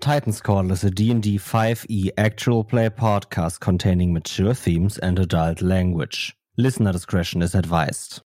Titans Call is a D&D 5e actual play podcast containing mature themes and adult language. Listener discretion is advised.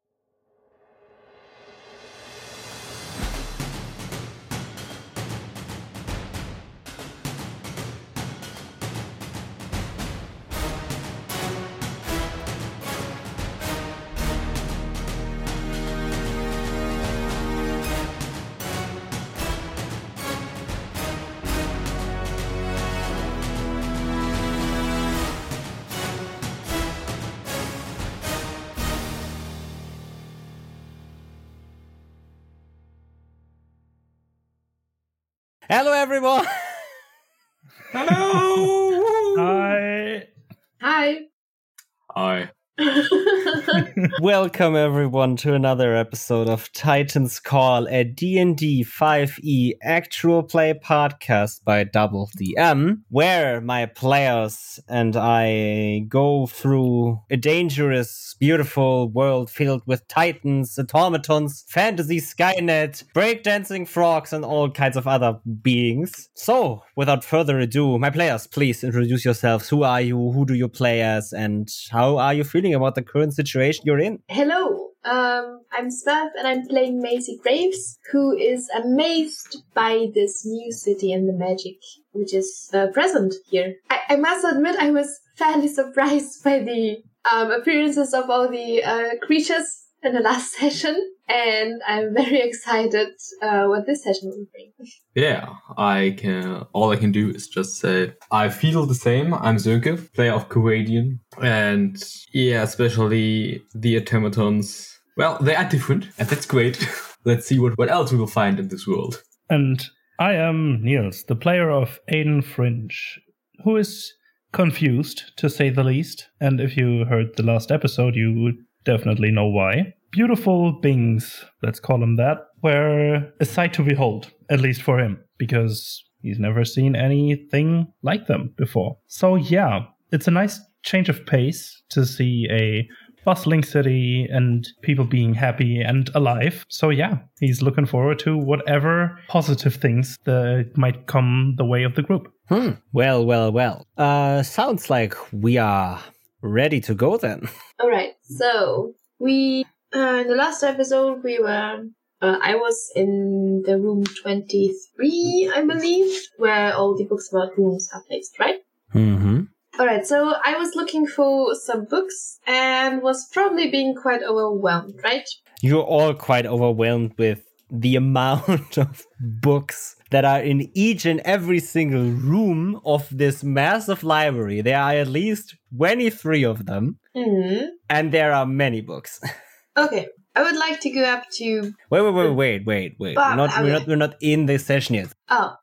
Hello, everyone! Hello! Hi. Hi. Hi. Welcome, everyone, to another episode of Titans Call, a D&D 5e actual play podcast by Double DM, where my players and I go through a dangerous, beautiful world filled with titans, automatons, fantasy Skynet, breakdancing frogs, and all kinds of other beings. So, without further ado, my players, please introduce yourselves. Who are you? Who do you play as? And how are you feeling about the current situation you're in? Hello. I'm Smurf and I'm playing Maisie Graves, who is amazed by this new city and the magic which is present here. I must admit I was fairly surprised by the appearances of all the creatures in the last session, and I'm very excited what this session will bring. Yeah, all I can do is just say I feel the same. I'm Sönke, player of Kuwadian, and yeah, especially the automatons. Well, they are different, and that's great. Let's see what else we will find in this world. And I am Niels, the player of Aiden Fringe, who is confused, to say the least. And if you heard the last episode, you would definitely know why. Beautiful beings, let's call them that, were a sight to behold, at least for him, because he's never seen anything like them before. So yeah, it's a nice change of pace to see a bustling city and people being happy and alive. So yeah, he's looking forward to whatever positive things that might come the way of the group. Well. Sounds like we are ready to go then. All right, so we in the last episode we were. I was in the room 23, I believe, where all the books about rooms are placed, right? Mm-hmm. Alright, so I was looking for some books and was probably being quite overwhelmed, right? You're all quite overwhelmed with the amount of books that are in each and every single room of this massive library. There are at least 23 of them, and there are many books. Okay, I would like to go up to... Wait. We're not in this session yet. Oh.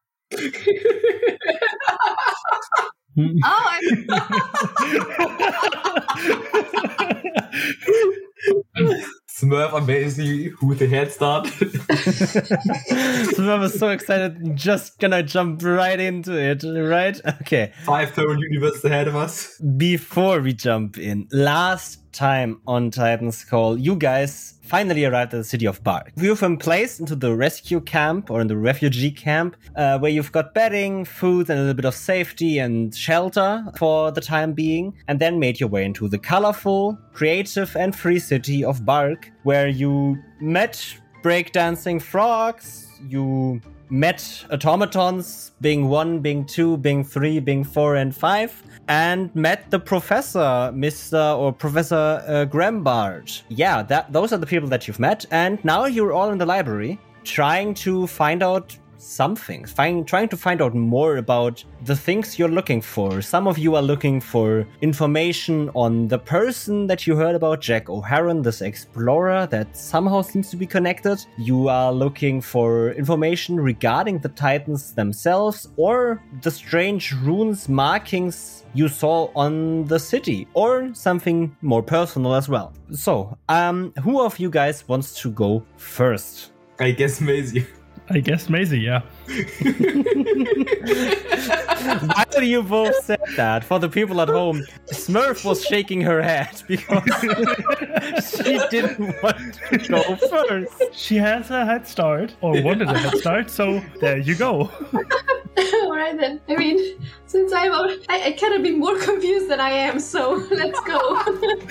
Smurf amazing with the head start. Smurf is so excited, just gonna jump right into it, right? Okay. 5 total universes ahead of us. Before we jump in, last time on Titans Call, you guys finally arrived at the city of Bark. You've been placed into the rescue camp or in the refugee camp, where you've got bedding, food, and a little bit of safety and shelter for the time being, and then made your way into the colorful, creative, and free city of Bark, where you met breakdancing frogs, you met automatons, being 1, being 2, being 3, being 4, and 5, and met the professor, Professor Grambard. Yeah, those are the people that you've met, and now you're all in the library trying to find out something, trying to find out more about the things you're looking for. Some of you are looking for information on the person that you heard about, Jack O'Haron, this explorer that somehow seems to be connected. You are looking for information regarding the Titans themselves or the strange runes markings you saw on the city, or something more personal as well. So, who of you guys wants to go first? I guess Maisie. Yeah. While you both said that, for the people at home, Smurf was shaking her head because she didn't want to go first. She has a head start, or wanted a head start, so there you go. right then. I mean, since I cannot be more confused than I am, so let's go.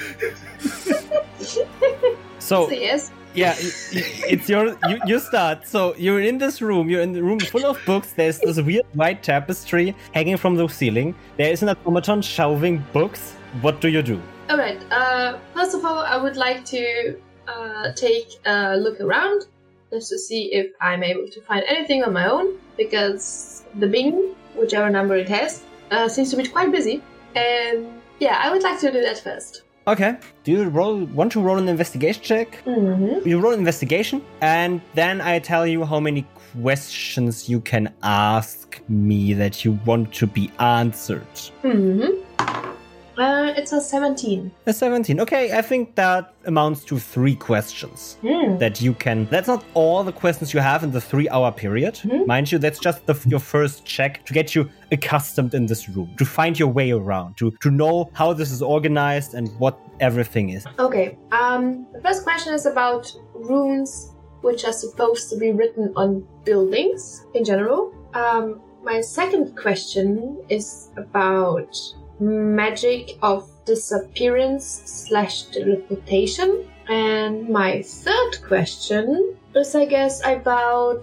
So yes. yeah, it's you start. So you're in this room. You're in the room full of books. There's this weird white tapestry hanging from the ceiling. There is an automaton shelving books. What do you do? All right. First of all, I would like to take a look around just to see if I'm able to find anything on my own, because the Bing, whichever number it has, seems to be quite busy. And yeah, I would like to do that first. Okay. Do you want to roll an investigation check? Mm-hmm. You roll investigation, and then I tell you how many questions you can ask me that you want to be answered. Mm-hmm. It's a 17. A 17. Okay, I think that amounts to 3 questions that you can... That's not all the questions you have in the 3-hour period. Mind you, that's just your first check to get you accustomed in this room, to find your way around, to know how this is organized and what everything is. Okay. The first question is about runes which are supposed to be written on buildings in general. My second question is about magic of disappearance / teleportation. And my third question is, I guess, about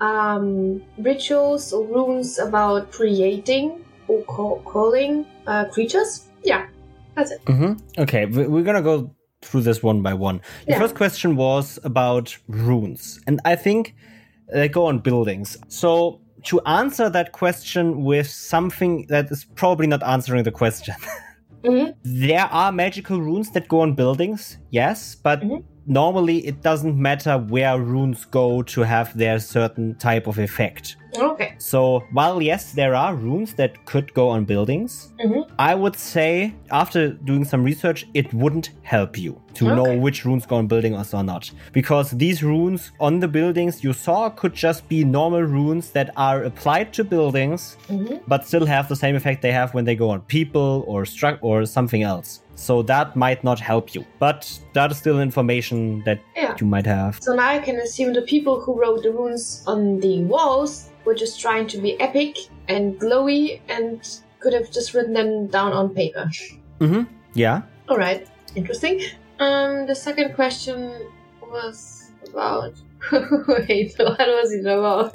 rituals or runes about creating or calling creatures. Yeah, that's it. Okay, we're gonna go through this one by one. The Yeah. first question was about runes, and I think they go on buildings. So to answer that question with something that is probably not answering the question. There are magical runes that go on buildings, yes, but normally it doesn't matter where runes go to have their certain type of effect. Okay. So while yes, there are runes that could go on buildings, I would say after doing some research, it wouldn't help you to know which runes go on buildings or not. Because these runes on the buildings you saw could just be normal runes that are applied to buildings, but still have the same effect they have when they go on people or or something else. So that might not help you. But that is still information that you might have. So now I can assume the people who wrote the runes on the walls were just trying to be epic and glowy and could have just written them down on paper. Yeah. Alright, interesting. The second question was about... Wait, what was it about?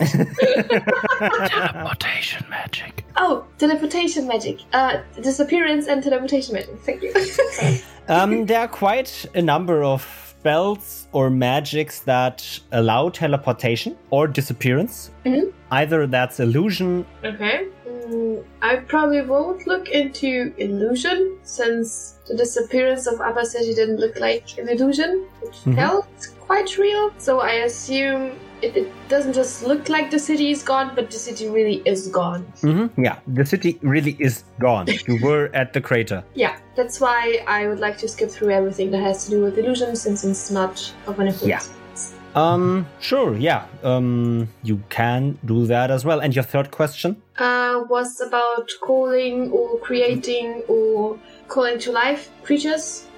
Teleportation magic. Oh, teleportation magic. Disappearance and teleportation magic. Thank you. There are quite a number of spells or magics that allow teleportation or disappearance. Either that's illusion. Okay. I probably won't look into illusion, since the disappearance of Abba City didn't look like an illusion. It felt quite real. So I assume it doesn't just look like the city is gone, but the city really is gone. Yeah, the city really is gone. You were at the crater. Yeah, that's why I would like to skip through everything that has to do with illusion, since it's not of an influence. Sure, yeah. You can do that as well. And your third question? Was about calling or creating or calling to life creatures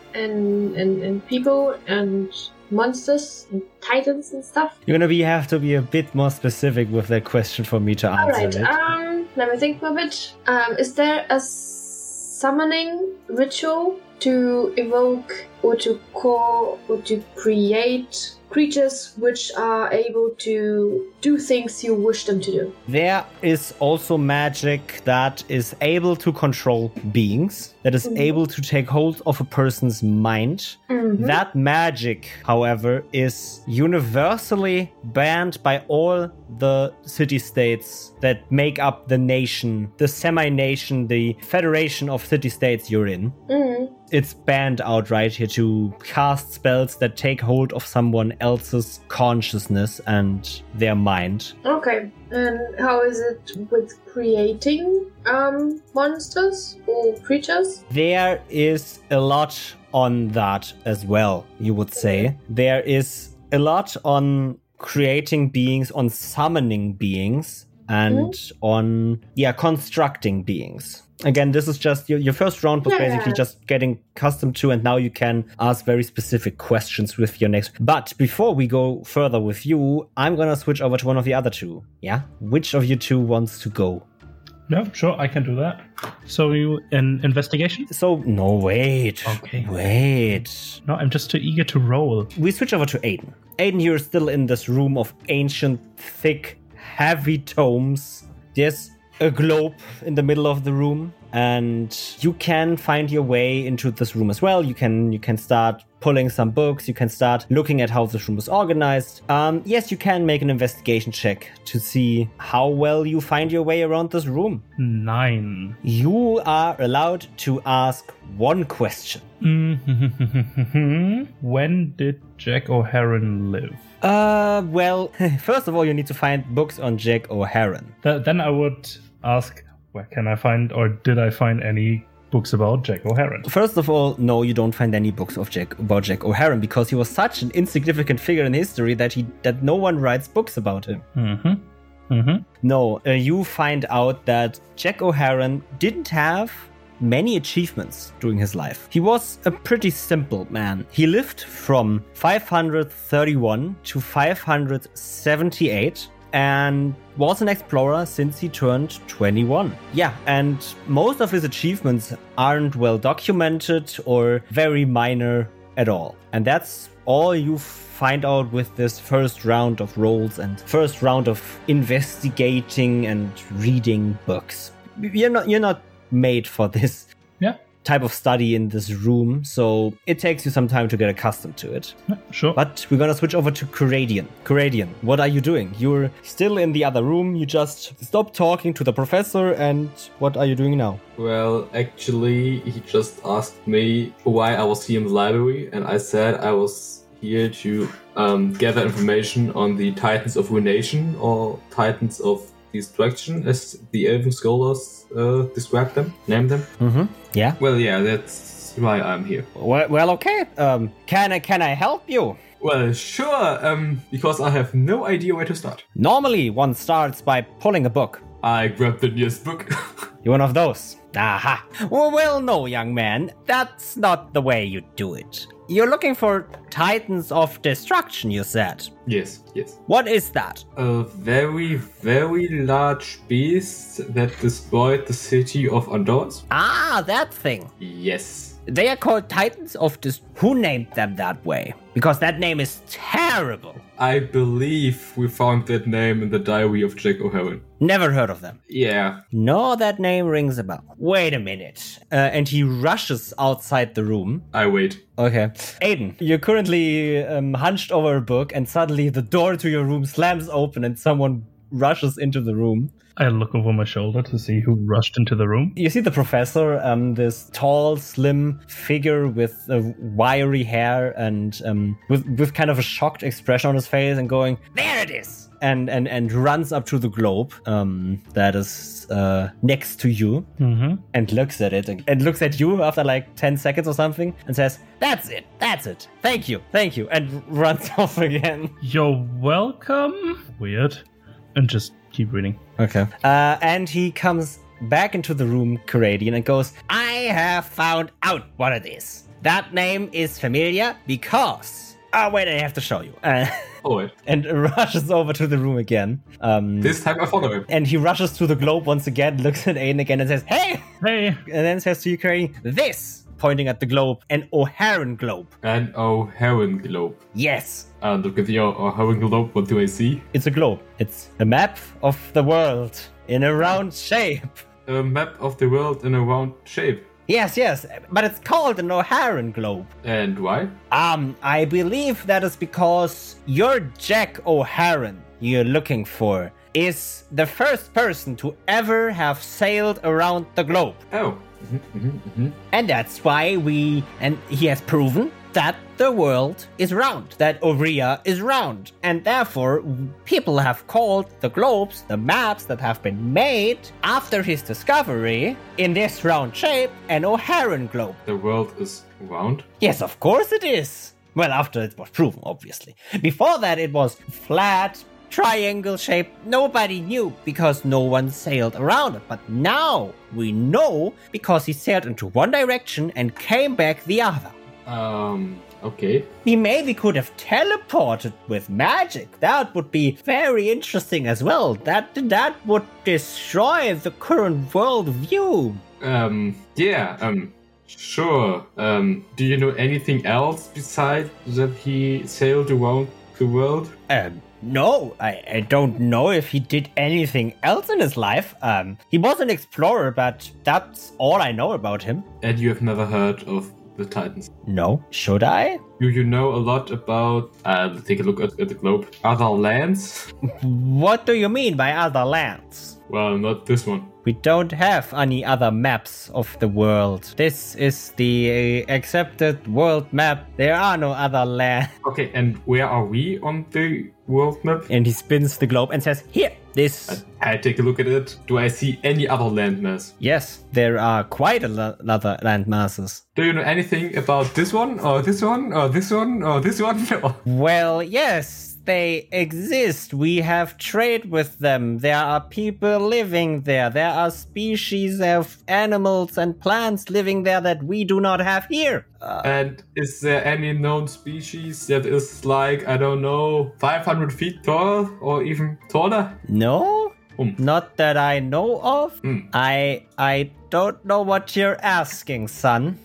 and people and monsters and titans and stuff. You're gonna have to be a bit more specific with that question for me to answer Alright, let me think for a bit. Is there a summoning ritual to evoke or to call or to create creatures which are able to do things you wish them to do? There is also magic that is able to control beings, that is able to take hold of a person's mind. That magic, however, is universally banned by all the city-states that make up the nation, the semi-nation, the federation of city-states you're in. It's banned outright here to cast spells that take hold of someone else's consciousness and their mind. Okay, and how is it with creating monsters or creatures? There is a lot on that as well, you would say. There is a lot on creating beings, on summoning beings, and on, constructing beings. Again, this is just your first round was basically just getting accustomed to, and now you can ask very specific questions with your next. But before we go further with you, I'm gonna switch over to one of the other two. Yeah? Which of you two wants to go? Yeah, sure, I can do that. So you an investigation? So, no, wait. Okay. Wait. No, I'm just too eager to roll. We switch over to Aiden. Aiden, you're still in this room of ancient, thick, heavy tomes. There's a globe in the middle of the room, and you can find your way into this room as well. You can start pulling some books. You can start looking at how this room is organized. Yes, you can make an investigation check to see how well you find your way around this room. 9. You are allowed to ask one question. When did Jack O'Haran live? Well, first of all, you need to find books on Jack O'Haran. Then I would ask, where can I find, or did I find any books about Jack O'Haran? First of all, no, you don't find any books about Jack O'Haran because he was such an insignificant figure in history that no one writes books about him. No, you find out that Jack O'Haran didn't have many achievements during his life. He was a pretty simple man. He lived from 531 to 578 and was an explorer since he turned 21. Yeah, and most of his achievements aren't well documented or very minor at all. And that's all you find out with this first round of rolls and first round of investigating and reading books. You're not made for this type of study in this room, so it takes you some time to get accustomed to it. Sure. But we're gonna switch over to Coradian. Coradian, what are you doing? You're still in the other room, you just stopped talking to the professor, and what are you doing now? Well, actually, he just asked me why I was here in the library, and I said I was here to gather information on the Titans of Ruination, or Titans of Destruction, as the Elven scholars describe them, name them. Yeah. Well, yeah, that's why I'm here. Well, okay. Can I help you? Well, sure. Because I have no idea where to start. Normally, one starts by pulling a book. I grabbed the nearest book. You're one of those. Aha. Well, no, young man. That's not the way you do it. You're looking for Titans of Destruction, you said. Yes. What is that? A very, very large beast that destroyed the city of Andorras. Ah, that thing. Yes. They are called Titans of Who named them that way? Because that name is terrible. I believe we found that name in the diary of Jack O'Haran. Never heard of them. Yeah. No, that name rings a bell. Wait a minute. And he rushes outside the room. I wait. Okay. Aiden, you're currently hunched over a book, and suddenly the door to your room slams open and someone rushes into the room. I look over my shoulder to see who rushed into the room. You see the professor, this tall, slim figure with wiry hair and with kind of a shocked expression on his face, and going, "There it is!" and runs up to the globe that is next to you, and looks at it and looks at you after like 10 seconds or something and says, That's it. Thank you, and runs off again. You're welcome. Weird. And just keep reading. Okay. And he comes back into the room, Coradian, and goes, I have found out what it is. That name is familiar because... Oh, wait, I have to show you. Wait. And rushes over to the room again. This time I follow him. And he rushes to the globe once again, looks at Aiden again and says, Hey! And then says to you, Coradian, this, pointing at the globe, an O'Haran globe. An O'Haran globe. Yes. Look at the O'Haran globe. What do I see? It's a globe. It's a map of the world in a round shape. A map of the world in a round shape. Yes, but it's called an O'Haran globe. And why? I believe that is because your Jack O'Haran you're looking for is the first person to ever have sailed around the globe. Oh. And that's why he has proven that the world is round, that Oria is round, and therefore people have called the globes, the maps that have been made after his discovery in this round shape, an O'Haran globe. The world is round? Yes, of course it is. Well, after it was proven, obviously. Before that, it was flat, triangle shape. Nobody knew because no one sailed around it. But now we know because he sailed into one direction and came back the other. Okay. We maybe could have teleported with magic. That would be very interesting as well. That would destroy the current world view. Sure. Do you know anything else besides that he sailed around the world? No, I don't know if he did anything else in his life. He was an explorer, but that's all I know about him. And you have never heard of the Titans? No. Should I? Do you know a lot about, take a look at the globe, other lands? What do you mean by other lands? Well, not this one. We don't have any other maps of the world. This is the accepted world map. There are no other lands. Okay, and where are we on the world map? And he spins the globe and says, here, this. I take a look at it. Do I see any other landmass? Yes, there are quite a lot other landmasses. Do you know anything about this one, or this one, or this one, or this one? Well, yes. They exist. We have trade with them. There are people living there. There are species of animals and plants living there that we do not have here. And is there any known species that is like, I don't know, 500 feet tall or even taller? No, not that I know of. I don't know what you're asking, son.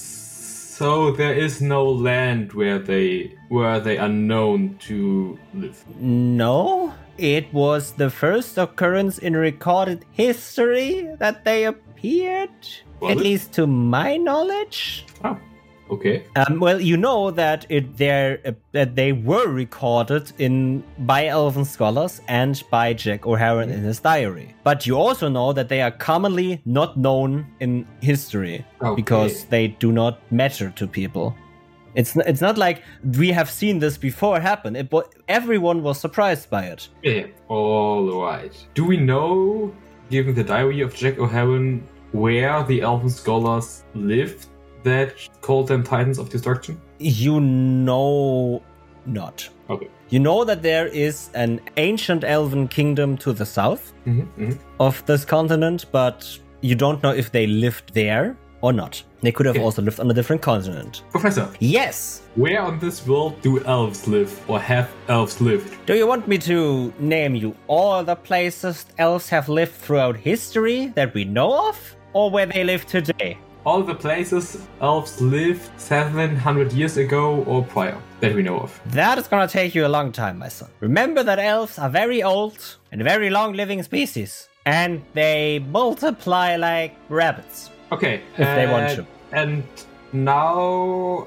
So there is no land where they are known to live. No, it was the first occurrence in recorded history that they appeared. At least to my knowledge. Oh, okay. Well, you know that that they were recorded by Elven scholars and by Jack O'Haran in his diary. But you also know that they are commonly not known in history because they do not matter to people. It's not like we have seen this before happen. Everyone was surprised by it. Yeah, all right. Do we know, given the diary of Jack O'Haran, where the Elven scholars lived that called them Titans of Destruction? You know not. Okay. You know that there is an ancient elven kingdom to the south of this continent, but you don't know if they lived there or not. They could have also lived on a different continent. Professor. Yes. Where on this world do elves live, or have elves lived? Do you want me to name you all the places elves have lived throughout history that we know of, or where they live today? All the places elves lived 700 years ago or prior that we know of. That is gonna take you a long time, my son. Remember that elves are very old and very long-living species, and they multiply like rabbits. Okay. If they want to. And now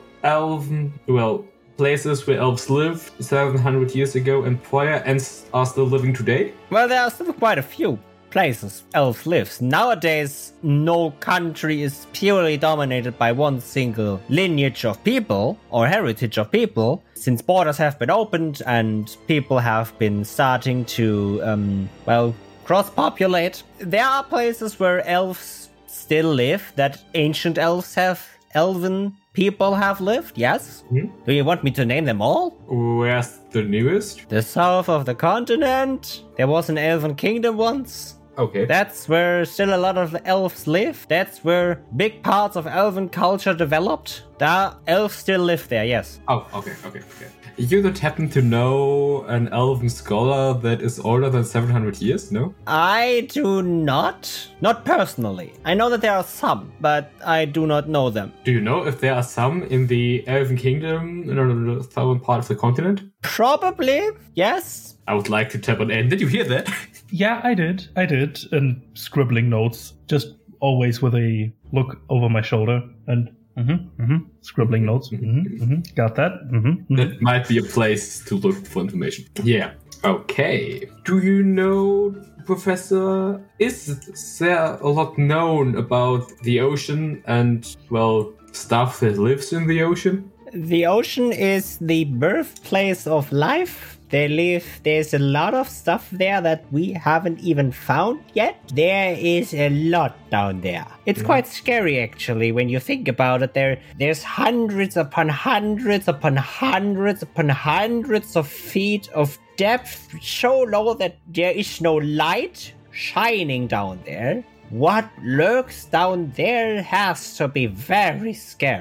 places where elves lived 700 years ago and prior and are still living today? Well, there are still quite a few places elves lives. Nowadays, no country is purely dominated by one single lineage of people or heritage of people. Since borders have been opened and people have been starting to, cross-populate, there are places where elves still live, that ancient elven people have lived, yes? Do you want me to name them all? Where's the newest? The south of the continent. There was an elven kingdom once. Okay. That's where still a lot of the elves live. That's where big parts of elven culture developed. The elves still live there, yes. Oh, okay. You don't happen to know an elven scholar that is older than 700 years, no? I do not. Not personally. I know that there are some, but I do not know them. Do you know if there are some in the Elven Kingdom in the southern part of the continent? Probably, yes. I would like to tap on N. Did you hear that? Yeah, I did. And scribbling notes, just always with a look over my shoulder and scribbling notes. Got that? That might be a place to look for information. Yeah. Okay. Do you know, Professor, is there a lot known about the ocean and, stuff that lives in the ocean? The ocean is the birthplace of life. There's a lot of stuff there that we haven't even found yet. There is a lot down there. It's quite scary, actually, when you think about it. There's hundreds upon hundreds upon hundreds upon hundreds of feet of depth, so low that there is no light shining down there. What lurks down there has to be very scary.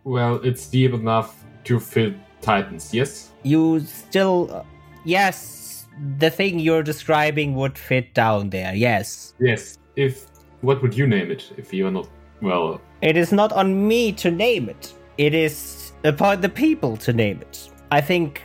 Well, it's deep enough to fit Titans, yes? You still... yes, the thing you're describing would fit down there, yes. Yes. What would you name it if you are not, well... It is not on me to name it. It is upon the people to name it. I think...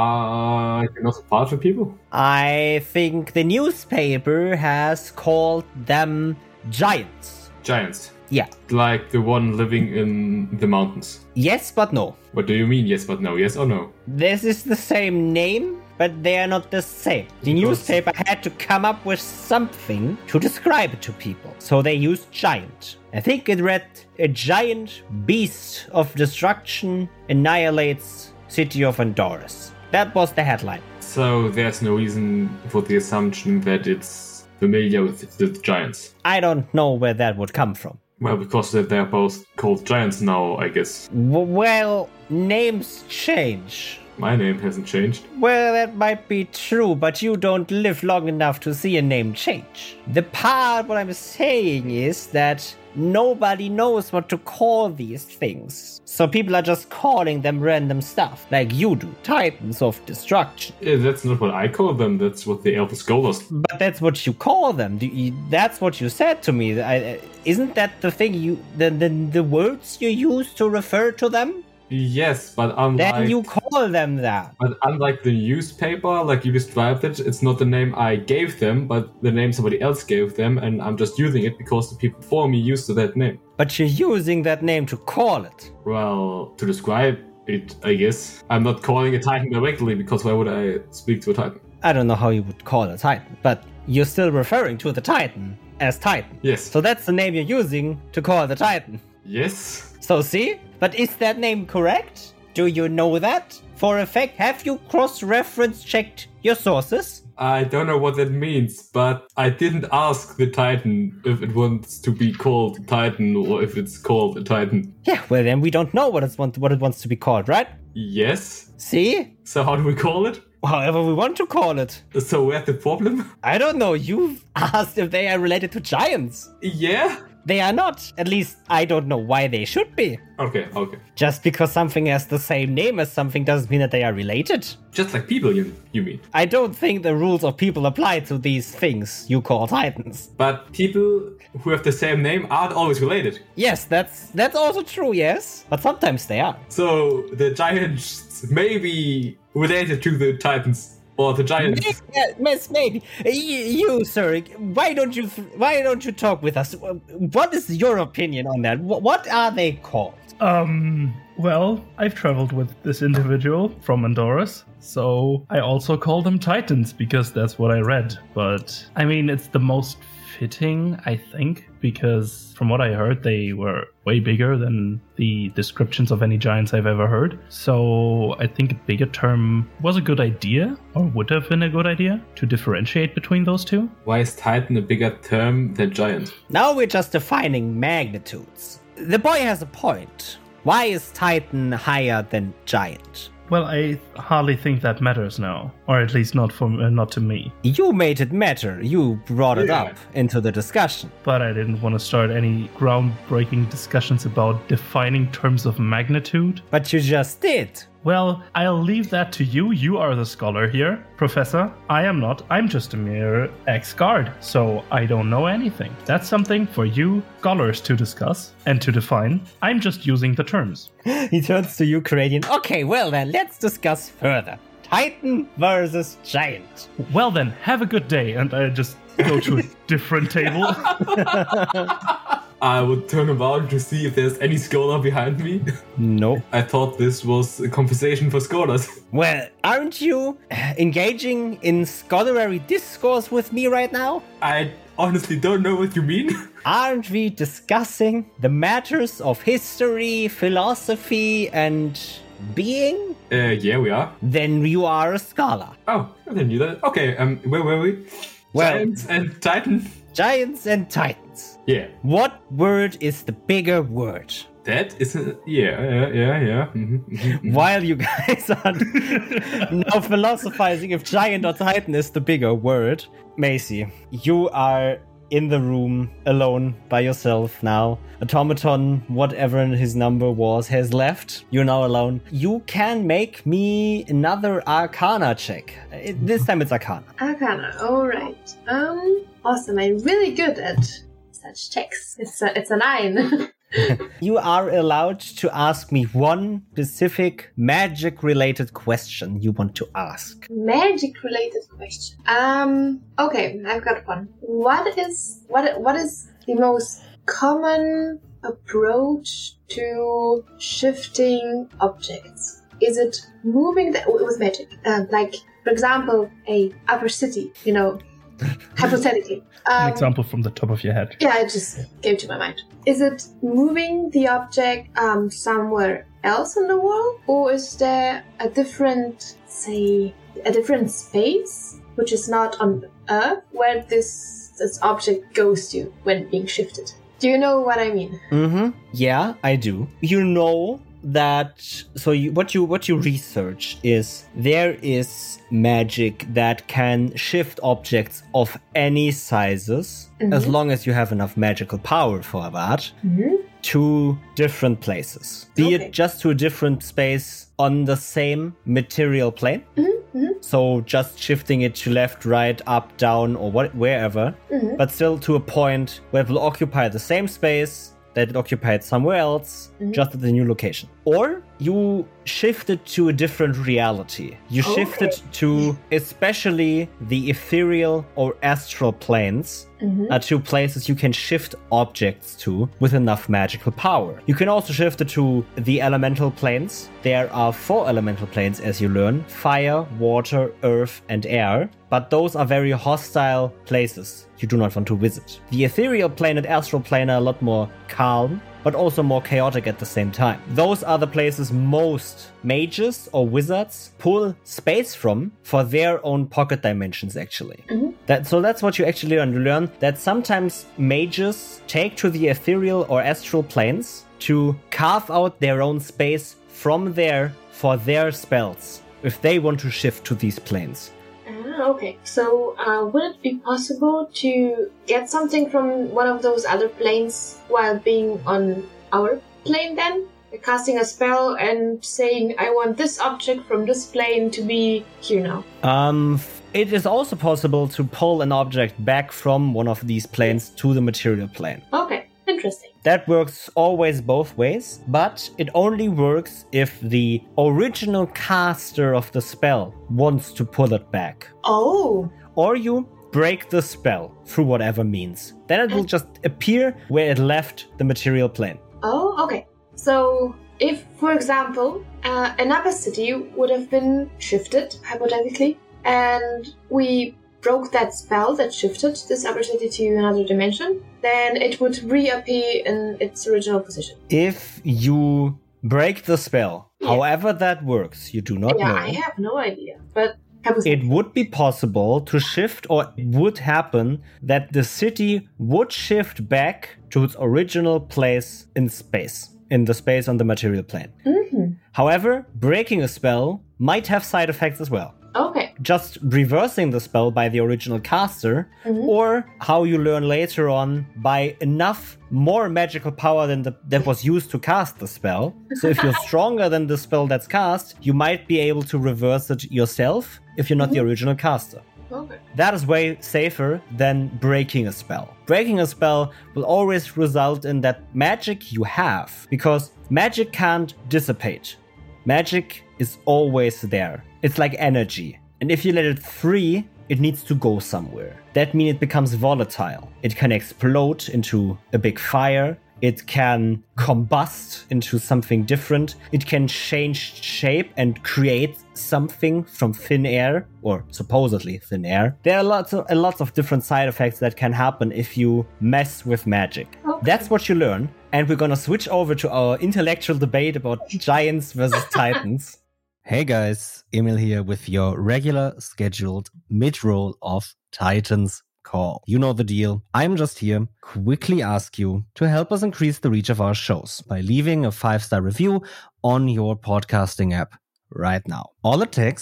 you're not a part of people? I think the newspaper has called them giants. Giants. Yeah. Like the one living in the mountains. Yes, but no. What do you mean, yes but no? Yes or no? This is the same name, but they are not the same. The newspaper had to come up with something to describe it to people. So they used giant. I think it read, a giant beast of destruction annihilates city of Andorras. That was the headline. So there's no reason for the assumption that it's familiar with the giants. I don't know where that would come from. Well, because they're both called giants now, I guess. Well, names change. My name hasn't changed. Well, that might be true, but you don't live long enough to see a name change. The part what I'm saying is that nobody knows what to call these things. So people are just calling them random stuff, like you do, Titans of Destruction. That's not what I call them, that's what the Elf Scholars... But that's what you call them. That's what you said to me. Isn't that the thing the words you use to refer to them? Yes, but unlike... Then you call them that. But unlike the newspaper, like you described it, it's not the name I gave them, but the name somebody else gave them, and I'm just using it because the people before me used that name. But you're using that name to call it. Well, to describe it, I guess. I'm not calling a Titan directly, because why would I speak to a Titan? I don't know how you would call a Titan, but you're still referring to the Titan as Titan. Yes. So that's the name you're using to call the Titan. Yes. So see? But is that name correct? Do you know that? For a fact, have you cross-reference checked your sources? I don't know what that means, but I didn't ask the Titan if it wants to be called Titan or if it's called a Titan. Yeah, well then we don't know what it wants to be called, right? Yes. See? So how do we call it? However we want to call it. So where's the problem? I don't know. You've asked if they are related to giants. Yeah? They are not. At least I don't know why they should be. Okay. Just because something has the same name as something doesn't mean that they are related. Just like people, you mean? I don't think the rules of people apply to these things you call Titans. But people who have the same name aren't always related. Yes, that's also true, yes. But sometimes they are. So the giants may be related to the Titans. Or the giants. Maybe. You, sir, why don't you talk with us? What is your opinion on that? What are they called? Well, I've traveled with this individual from Andorras, so I also call them Titans because that's what I read. But, I mean, it's the most fitting, I think, because from what I heard, they were way bigger than the descriptions of any giants I've ever heard. So I think a bigger term was a good idea, or would have been a good idea, to differentiate between those two. Why is Titan a bigger term than giant? Now we're just defining magnitudes. The boy has a point. Why is Titan higher than giant? Well, I hardly think that matters now, or at least not to me. You made it matter. You brought it up into the discussion. But I didn't want to start any groundbreaking discussions about defining terms of magnitude. But you just did. Well, I'll leave that to you. You are the scholar here, Professor. I am not. I'm just a mere ex-guard, so I don't know anything. That's something for you scholars to discuss and to define. I'm just using the terms. He turns to you, Canadian. Okay, well then, let's discuss further. Titan versus giant. Well then, have a good day. And I just go to a different table. I would turn around to see if there's any scholar behind me. No. I thought this was a conversation for scholars. Well, aren't you engaging in scholarly discourse with me right now? I honestly don't know what you mean. Aren't we discussing the matters of history, philosophy, and being? Yeah, we are. Then you are a scholar. Oh, I didn't knew that. Okay, where were we? Well, Giants and Titan? Giants and Titans. Yeah. What word is the bigger word? That is yeah. While you guys are now philosophizing if giant or titan is the bigger word, Macy, you are in the room alone by yourself now. Automaton, whatever his number was, has left. You're now alone. You can make me another Arcana check. This time it's Arcana. Arcana, alright. Awesome, I'm really good at such checks. It's a 9. You are allowed to ask me one specific magic-related question you want to ask. Magic-related question. Okay, I've got one. What is the most common approach to shifting objects? Is it moving with magic? Like, for example, a upper city, hypothetically. An example from the top of your head. Yeah, it just came to my mind. Is it moving the object somewhere else in the world? Or is there a different space, which is not on Earth, where this object goes to when being shifted? Do you know what I mean? Mm-hmm. Yeah, I do. You know that, what you research is there is magic that can shift objects of any sizes, as long as you have enough magical power for that, to different places. Be it just to a different space on the same material plane. So just shifting it to left, right, up, down, or wherever, but still to a point where it will occupy the same space that it occupied somewhere else, just at the new location. Or you shift it to a different reality. You shift it to especially the ethereal or astral planes, are two places you can shift objects to with enough magical power. You can also shift it to the elemental planes. There are 4 elemental planes, as you learn: fire, water, earth, and air. But those are very hostile places you do not want to visit. The ethereal plane and astral plane are a lot more calm, but also more chaotic at the same time. Those are the places most mages or wizards pull space from for their own pocket dimensions, actually. So that's what you actually learn. You learn that sometimes mages take to the ethereal or astral planes to carve out their own space from there for their spells, if they want to shift to these planes. Okay, so would it be possible to get something from one of those other planes while being on our plane then? Like casting a spell and saying, I want this object from this plane to be here now. It is also possible to pull an object back from one of these planes to the material plane. Okay, interesting. That works always both ways, but it only works if the original caster of the spell wants to pull it back. Oh. Or you break the spell through whatever means. Then it will just appear where it left the material plane. Oh, okay. So if, for example, an upper city would have been shifted, hypothetically, and we broke that spell that shifted this upper city to another dimension, then it would reappear in its original position. If you break the spell, however that works, you do not know. Yeah, I have no idea, but it would be possible to shift, or it would happen that the city would shift back to its original place in space, in the space on the material plane. However, breaking a spell might have side effects as well. Okay. Just reversing the spell by the original caster, or how you learn later on, by enough more magical power than that was used to cast the spell. So if you're stronger than the spell that's cast, you might be able to reverse it yourself if you're not the original caster. Okay. That is way safer than breaking a spell. Breaking a spell will always result in that magic you have, because magic can't dissipate. Magic is always there. It's like energy. And if you let it free, it needs to go somewhere. That means it becomes volatile. It can explode into a big fire. It can combust into something different. It can change shape and create something from thin air, or supposedly thin air. There are lots of different side effects that can happen if you mess with magic. Okay. That's what you learn. And we're gonna switch over to our intellectual debate about giants versus titans. Hey guys, Emil here with your regular scheduled mid-roll of Titans Call. You know the deal. I'm just here quickly ask you to help us increase the reach of our shows by leaving a 5-star review on your podcasting app right now. All it takes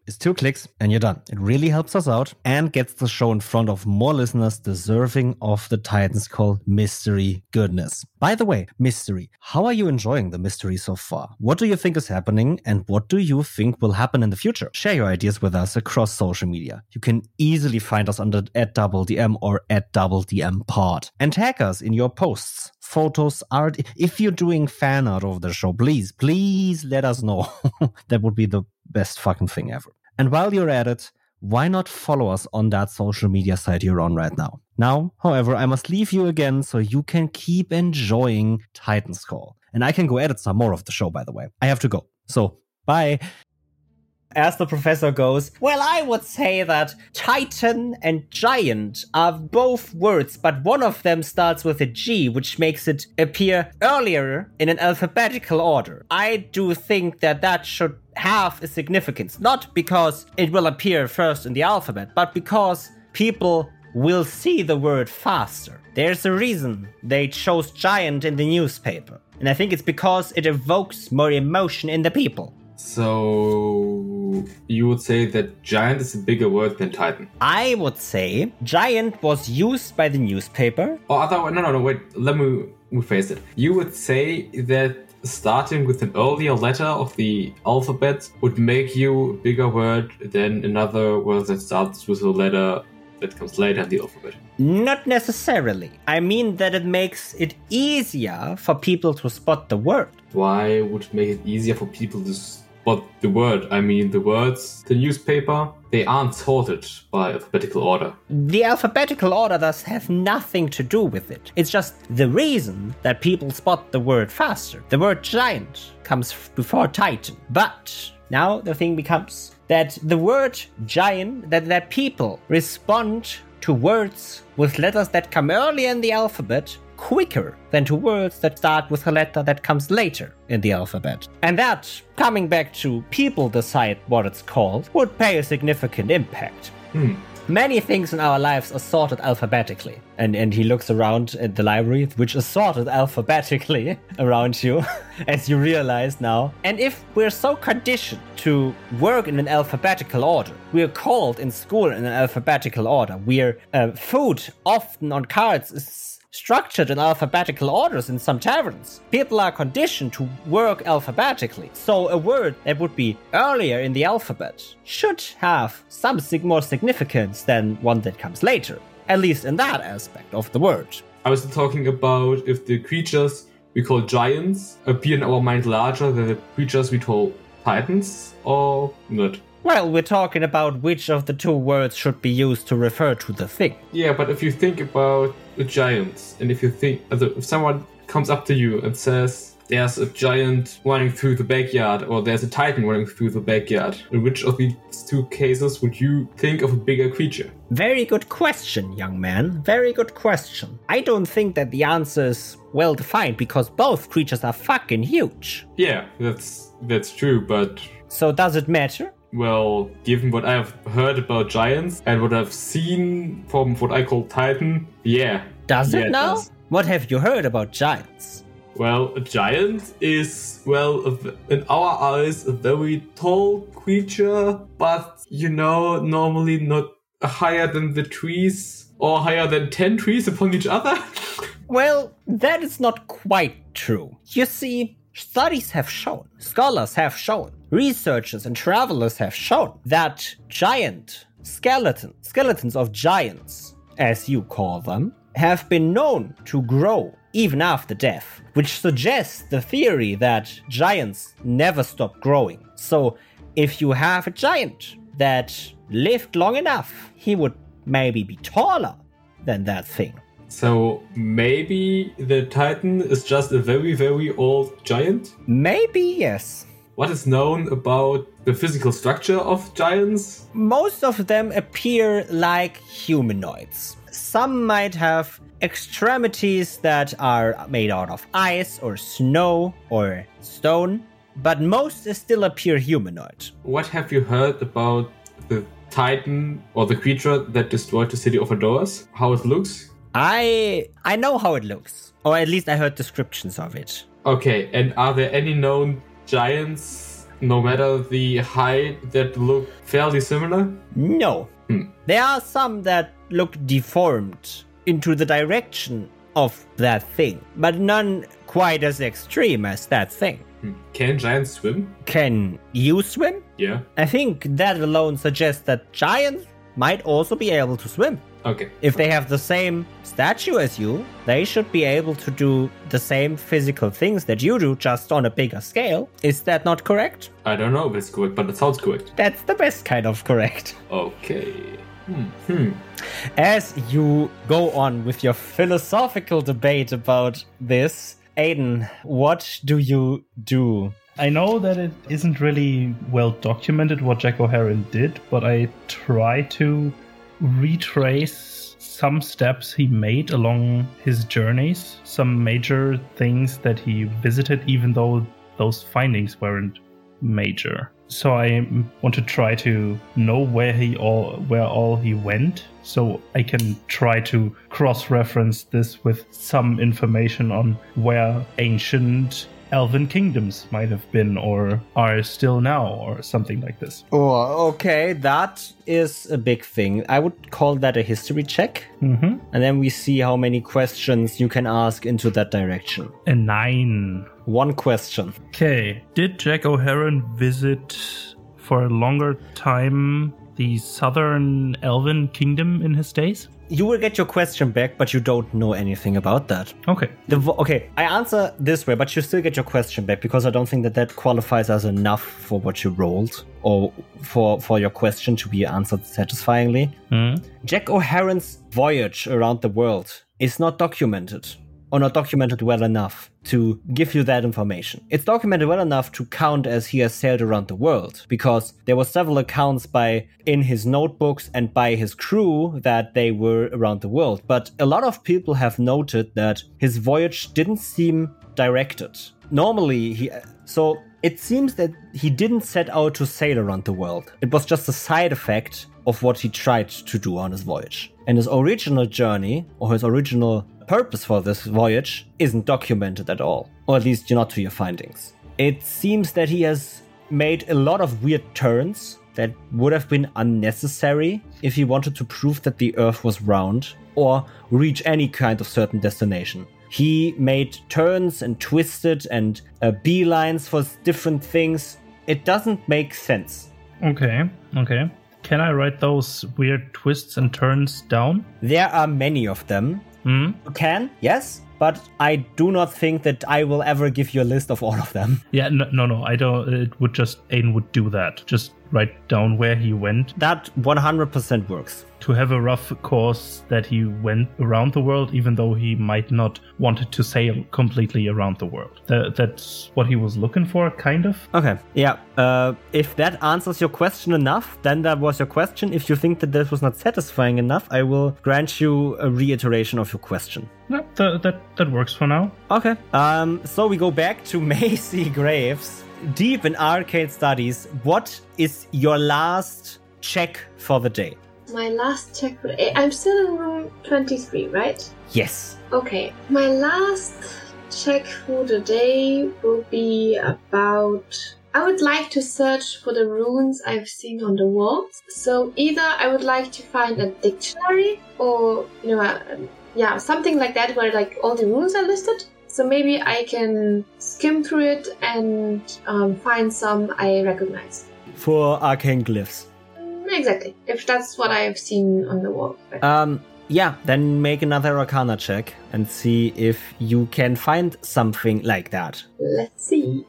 It's 2 clicks and you're done. It really helps us out and gets the show in front of more listeners deserving of the Titans Call mystery goodness. By the way, mystery, how are you enjoying the mystery so far? What do you think is happening and what do you think will happen in the future? Share your ideas with us across social media. You can easily find us under @DoubleDM or @DoubleDMPod and tag us in your posts, photos, art. If you're doing fan art of the show, please let us know. That would be the best fucking thing ever. And while you're at it, why not follow us on that social media site you're on right now? Now, however, I must leave you again so you can keep enjoying Titans Call. And I can go edit some more of the show, by the way. I have to go. So, bye. As the professor goes, well, I would say that Titan and Giant are both words, but one of them starts with a G, which makes it appear earlier in an alphabetical order. I do think that that should have a significance, not because it will appear first in the alphabet, but because people will see the word faster. There's a reason they chose Giant in the newspaper, and I think it's because it evokes more emotion in the people. So you would say that giant is a bigger word than Titan? I would say giant was used by the newspaper. Oh, no, wait, let me rephrase it. You would say that starting with an earlier letter of the alphabet would make you a bigger word than another word that starts with a letter that comes later in the alphabet. Not necessarily. I mean that it makes it easier for people to spot the word. Why would it make it easier for people to spot the word? I mean, the words, the newspaper, they aren't sorted by alphabetical order. The alphabetical order does have nothing to do with it. It's just the reason that people spot the word faster. The word giant comes before Titan. But now the thing becomes that the word giant, that people respond to words with letters that come earlier in the alphabet quicker than to words that start with a letter that comes later in the alphabet. And that, coming back to people decide what it's called, would pay a significant impact. Many things in our lives are sorted alphabetically. And he looks around at the library, which is sorted alphabetically around you, as you realize now. And if we're so conditioned to work in an alphabetical order, we're called in school in an alphabetical order, food often on cards is structured in alphabetical orders in some taverns. People are conditioned to work alphabetically, so a word that would be earlier in the alphabet should have some more significance than one that comes later, at least in that aspect of the word. I was talking about if the creatures we call giants appear in our mind larger than the creatures we call titans, or not. Well, we're talking about which of the two words should be used to refer to the thing. Yeah, but if you think about the giants, and if someone comes up to you and says, there's a giant running through the backyard, or there's a titan running through the backyard, in which of these two cases would you think of a bigger creature? Very good question, young man. Very good question. I don't think that the answer is well defined, because both creatures are fucking huge. Yeah, that's true, but... So does it matter? Well, given what I've heard about giants and what I've seen from what I call Titan, yeah. Does it it now? does. What have you heard about giants? Well, a giant is, in our eyes, a very tall creature, but, normally not higher than the trees, or higher than 10 trees upon each other. Well, that is not quite true. You see, studies have shown, scholars have shown, researchers and travelers have shown that skeletons of giants, as you call them, have been known to grow even after death, which suggests the theory that giants never stop growing. So if you have a giant that lived long enough, he would maybe be taller than that thing. So maybe the Titan is just a very, very old giant? Maybe, yes. What is known about the physical structure of giants? Most of them appear like humanoids. Some might have extremities that are made out of ice or snow or stone, but most still appear humanoid. What have you heard about the Titan or the creature that destroyed the city of Adoras? How it looks? I know how it looks, or at least I heard descriptions of it. Okay, and are there any known giants no matter the height, that look fairly similar? No. There are some that look deformed into the direction of that thing, but none quite as extreme as that thing. Can giants swim? Can you swim? Yeah. I think that alone suggests that giants might also be able to swim. Okay. If they have the same stature as you, they should be able to do the same physical things that you do, just on a bigger scale. Is that not correct? I don't know if it's correct, but it sounds correct. That's the best kind of correct. Okay. As you go on with your philosophical debate about this, Aiden, what do you do? I know that it isn't really well documented what Jack O'Haron did, but I try to retrace some steps he made along his journeys, some major things that he visited, even though those findings weren't major. So I want to try to know where all he went, so I can try to cross-reference this with some information on where ancient elven kingdoms might have been or are still now, or something like this. Oh, okay, that is a big thing. I would call that a history check. Mm-hmm. And then we see how many questions you can ask into that direction. A 9. One question. Okay. Did Jack O'Haron visit for a longer time the southern elven kingdom in his days? You will get your question back, but you don't know anything about that. Okay. Okay, I answer this way, but you still get your question back because I don't think that qualifies as enough for what you rolled or for your question to be answered satisfyingly. Jack O'Haron's voyage around the world is not documented, or not documented well enough to give you that information. It's documented well enough to count as he has sailed around the world, because there were several accounts in his notebooks and by his crew that they were around the world. But a lot of people have noted that his voyage didn't seem directed. Normally, so it seems that he didn't set out to sail around the world. It was just a side effect of what he tried to do on his voyage. And his original journey, or his original purpose for this voyage, isn't documented at all, or at least not to your findings. It seems that he has made a lot of weird turns that would have been unnecessary if he wanted to prove that the Earth was round or reach any kind of certain destination. He made turns and twisted and beelines for different things. It doesn't make sense. Okay. Can I write those weird twists and turns down? There are many of them. You can, yes, but I do not think that I will ever give you a list of all of them. Yeah, no, I don't. Aiden would do that. Just write down where he went. That 100% works. To have a rough course that he went around the world, even though he might not wanted to sail completely around the world. That's what he was looking for, kind of. Okay, yeah. If that answers your question enough, then that was your question. If you think that this was not satisfying enough, I will grant you a reiteration of your question. No, that works for now. Okay. So we go back to Macy Graves. Deep in arcade studies, what is your last check for the day? My last check for I'm still in room 23, right? Yes. Okay. My last check for the day will be about... I would like to search for the runes I've seen on the walls. So either I would like to find a dictionary or, something like that where like all the runes are listed. So maybe I can skim through it and find some I recognize. For arcane glyphs. Exactly. If that's what I've seen on the wall. Yeah, then make another Arcana check and see if you can find something like that. Let's see.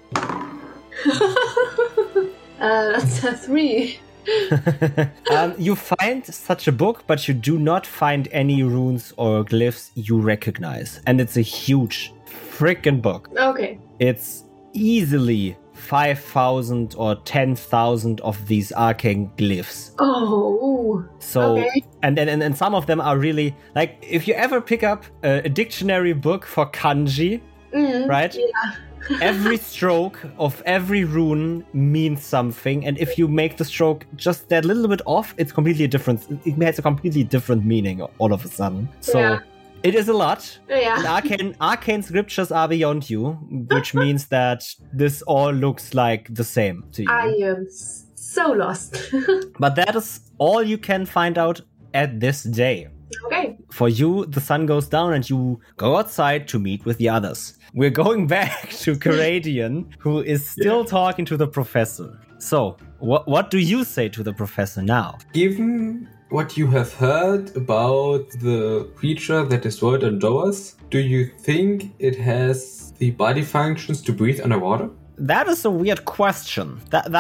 That's a 3. You find such a book, but you do not find any runes or glyphs you recognize. And it's a huge freaking book. Okay. It's easily 5,000 or 10,000 of these arcane glyphs. Oh. So, okay. And some of them are really, like, if you ever pick up a dictionary book for kanji, right? Yeah. Every stroke of every rune means something, and if you make the stroke just that little bit off, it's completely different. It has a completely different meaning all of a sudden. So It is a lot. Yeah. And arcane scriptures are beyond you, which means that this all looks like the same to you. I am so lost. But that is all you can find out at this day. Okay. For you, the sun goes down and you go outside to meet with the others. We're going back to Caradian, who is still talking to the professor. So, what do you say to the professor now? Given what you have heard about the creature that destroyed Andorras, do you think it has the body functions to breathe underwater? That is a weird question. That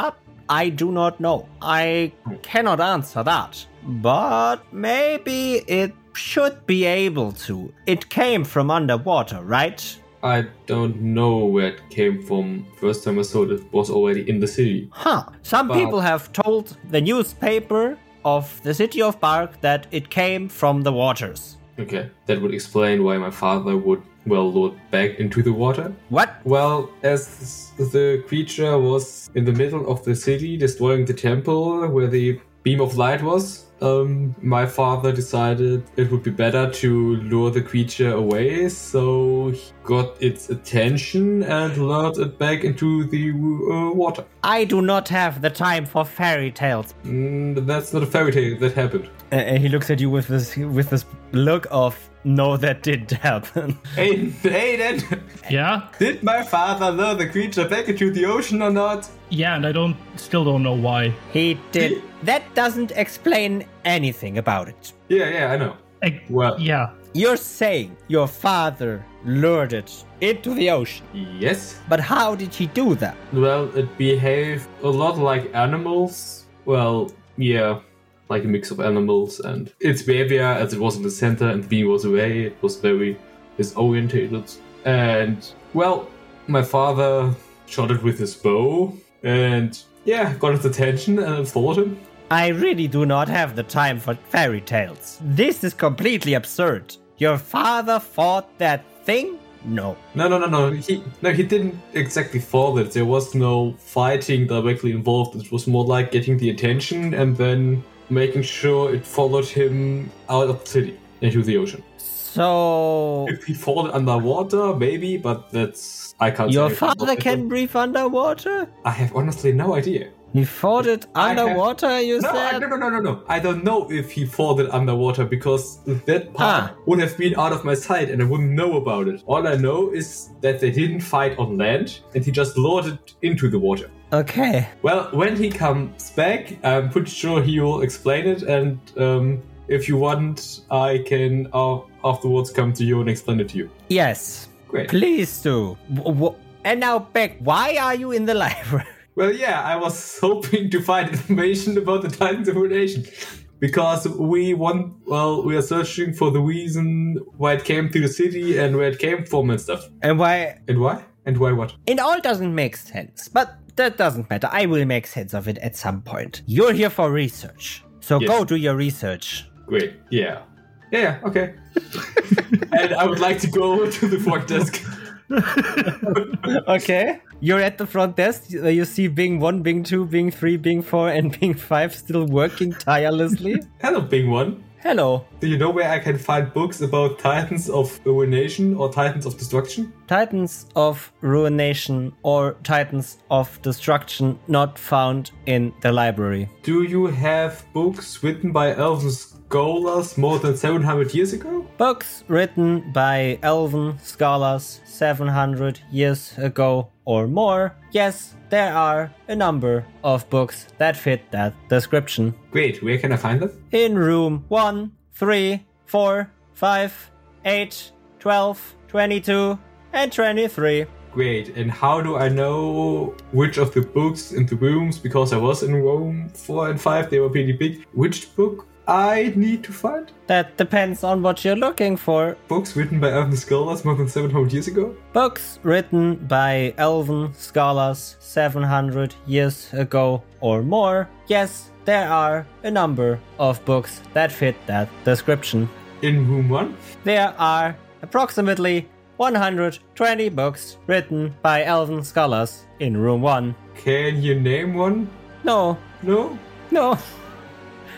I do not know. I cannot answer that. But maybe it should be able to. It came from underwater, right? I don't know where it came from. First time I saw it was already in the city. Some people have told the newspaper of the city of Bark that it came from the waters. Okay, that would explain why my father would, lure it back into the water. What? Well, as the creature was in the middle of the city, destroying the temple where the beam of light was, my father decided it would be better to lure the creature away, so he got its attention and lured it back into the water. I do not have the time for fairy tales. That's not a fairy tale, that happened. And he looks at you with this look of, no, that didn't happen. Hey, then! Yeah? Did my father lure the creature back into the ocean or not? Yeah, and I still don't know why. He did. That doesn't explain anything about it. Yeah, I know. Well, yeah. You're saying your father lured it into the ocean. Yes. But how did he do that? Well, it behaved a lot like animals. Well, yeah, like a mix of animals, and its behavior, as it was in the center and the beam was away, it was very disorientated. And, well, my father shot it with his bow, and yeah, got its attention and it followed him. I really do not have the time for fairy tales. This is completely absurd. Your father fought that thing? No. No. He didn't exactly fall it. There was no fighting directly involved. It was more like getting the attention and then making sure it followed him out of the city into the ocean. So... If he followed underwater, maybe, but I can't say. Your father can breathe underwater? I have honestly no idea. He fought it underwater, you said? No. I don't know if he fought it underwater because that part would have been out of my sight and I wouldn't know about it. All I know is that they didn't fight on land and he just lured it into the water. Okay. Well, when he comes back, I'm pretty sure he will explain it, and if you want, I can afterwards come to you and explain it to you. Yes. Great. Please do. And now, Beck, why are you in the library? Well, yeah, I was hoping to find information about the Titans of Ruination. Because we are searching for the reason why it came to the city and where it came from and stuff. And why? And why? And why what? It all doesn't make sense, but that doesn't matter. I will make sense of it at some point. You're here for research, so Yes. go do your research. Great, yeah. Yeah, okay. And I would like to go to the front desk. Okay. You're at the front desk. You see Bing 1, Bing 2, Bing 3, Bing 4, and Bing 5 still working tirelessly. Hello, Bing One. Hello. Do you know where I can find books about Titans of Ruination or Titans of Destruction? Titans of Ruination or Titans of Destruction not found in the library. Do you have books written by elven scholars more than 700 years ago? Books written by elven scholars 700 years ago or more. Yes, there are a number of books that fit that description. Great, where can I find them? In room 1, 3, 4, 5, 8, 12, 22, and 23. Great, and how do I know which of the books in the rooms, because I was in room 4 and 5, they were pretty big, which book I need to find? That depends on what you're looking for. Books written by elven scholars more than 700 years ago? Books written by elven scholars 700 years ago or more. Yes, there are a number of books that fit that description. In room 1? There are approximately 120 books written by elven scholars in room 1. Can you name one? No, No? no.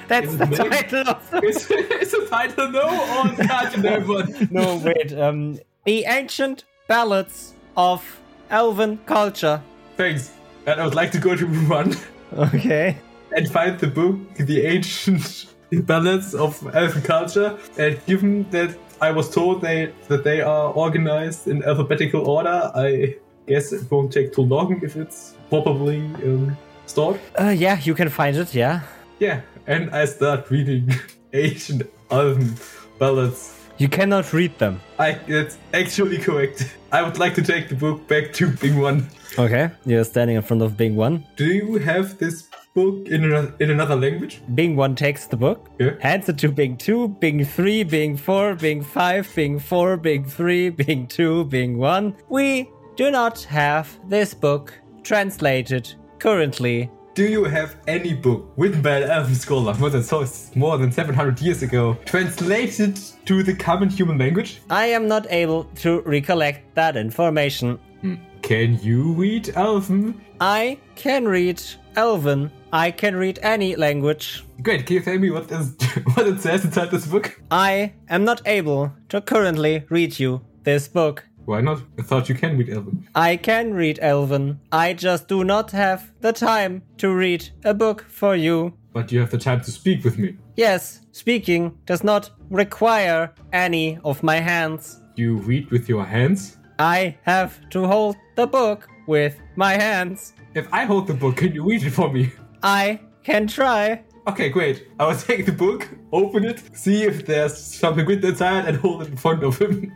That's the Maybe- title of the Is the title no or can't you name one? No, wait. The Ancient Ballads of Elven Culture. Thanks. And I would like to go to room 1 Okay. and find the book, The Ancient Ballads of Elven Culture. And given that I was told that they are organized in alphabetical order, I guess it won't take too long if it's properly stored. Yeah, you can find it, yeah. Yeah, and I start reading Ancient Elven Ballads. You cannot read them. That's actually correct. I would like to take the book back to Bing 1. Okay, you're standing in front of Bing 1. Do you have this book in another language? Bing 1 takes the book, Yeah. hands it to Bing 2, Bing 3, Bing 4, Bing 5, Bing 4, Bing 3, Bing 2, Bing 1. We do not have this book translated currently. Do you have any book written by an elven scholar more than 700 years ago, translated to the common human language? I am not able to recollect that information. Can you read Elven? I can read Elven. I can read any language. Great, can you tell me what it says inside this book? I am not able to currently read you this book. Why not? I thought you can read Elven. I can read Elven. I just do not have the time to read a book for you. But you have the time to speak with me. Yes, speaking does not require any of my hands. You read with your hands? I have to hold the book with my hands. If I hold the book, can you read it for me? I can try. Okay, great. I will take the book, open it, see if there's something written inside, and hold it in front of him.